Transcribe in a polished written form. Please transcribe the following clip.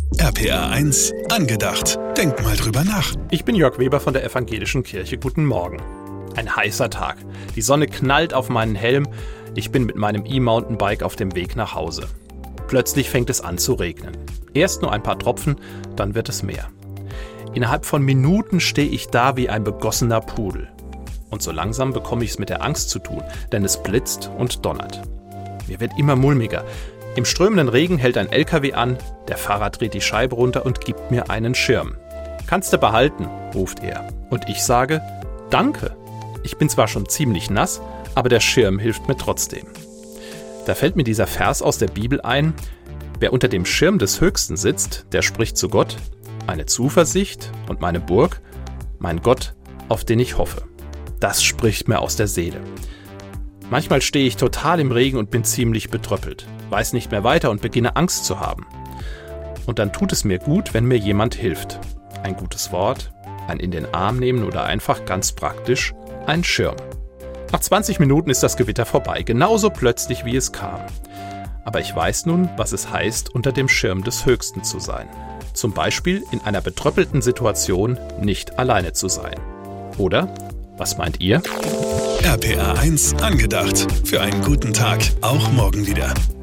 RPR 1 angedacht. Denk mal drüber nach. Ich bin Jörg Weber von der Evangelischen Kirche. Guten Morgen. Ein heißer Tag. Die Sonne knallt auf meinen Helm. Ich bin mit meinem E-Mountainbike auf dem Weg nach Hause. Plötzlich fängt es an zu regnen. Erst nur ein paar Tropfen, dann wird es mehr. Innerhalb von Minuten stehe ich da wie ein begossener Pudel. Und so langsam bekomme ich es mit der Angst zu tun, denn es blitzt und donnert. Mir wird immer mulmiger. Im strömenden Regen hält ein LKW an, der Fahrer dreht die Scheibe runter und gibt mir einen Schirm. »Kannst du behalten«, ruft er. Und ich sage, »Danke«. Ich bin zwar schon ziemlich nass, aber der Schirm hilft mir trotzdem. Da fällt mir dieser Vers aus der Bibel ein: Wer unter dem Schirm des Höchsten sitzt, der spricht zu Gott, meine Zuversicht und meine Burg, mein Gott, auf den ich hoffe. Das spricht mir aus der Seele. Manchmal stehe ich total im Regen und bin ziemlich betröppelt, weiß nicht mehr weiter und beginne Angst zu haben. Und dann tut es mir gut, wenn mir jemand hilft. Ein gutes Wort, ein in den Arm nehmen oder einfach ganz praktisch ein Schirm. Nach 20 Minuten ist das Gewitter vorbei, genauso plötzlich wie es kam. Aber ich weiß nun, was es heißt, unter dem Schirm des Höchsten zu sein. Zum Beispiel in einer betröppelten Situation nicht alleine zu sein. Oder? Was meint ihr? RPR 1 angedacht. Für einen guten Tag, auch morgen wieder.